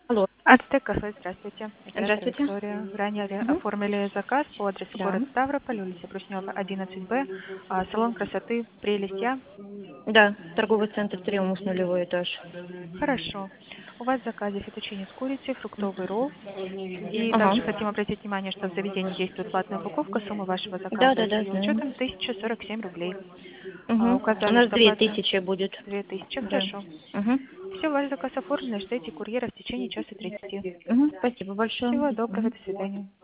Алло, Ацтек кафе, здравствуйте. Оператор здравствуйте. Виктория. Ранее Мгм. оформили заказ по адресу Да. город Ставрополь, улица Плюснева, 11Б, салон красоты «Прелесть Я». Да, торговый центр «Триумф», нулевой этаж. Хорошо. У вас в заказе фетучини с курицей, фруктовый ролл. И Ага. также хотим обратить внимание, что в заведении действует платная упаковка. Сумма вашего Да, заказа да, с да, ее знаю. учетом 1047 рублей. Угу. У Указали, нас что оплата 2000 будет. 2000. Да. Хорошо. Угу. Все, ваш заказ оформлен. Ждите курьера в течение часа 30. Угу. Спасибо большое. Всего доброго. Мгм. До свидания.